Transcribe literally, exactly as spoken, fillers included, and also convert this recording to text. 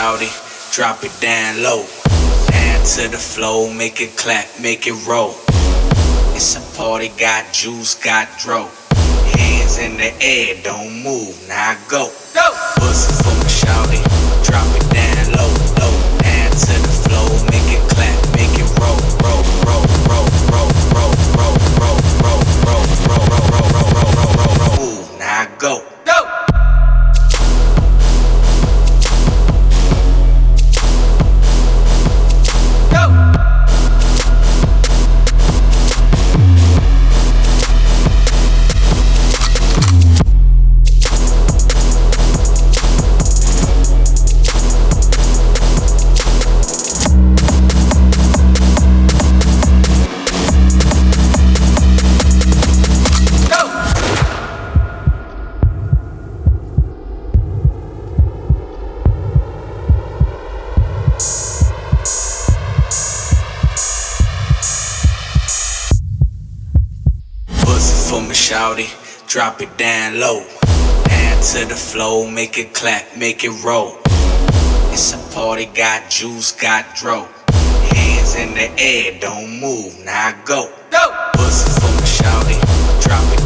shawty, drop it down low. Down to the floor, make it clap, make it roll. It's a party, got juice, got dro. Hands in the air, don't move, now go. Go! Pussy for me, shawty, drop it down low, low. Down to the floor, make it clap, make it roll, roll, roll, roll, roll, roll, roll, roll, roll, roll, roll, roll, roll, roll, roll, roll, roll, roll. Move, now go. Go! For me, shawty, drop it down low. Down to the floor, make it clap, make it roll. It's a party, got juice, got dro. Hands in the air, don't move, now go. Go! Pussy for me, shawty, drop it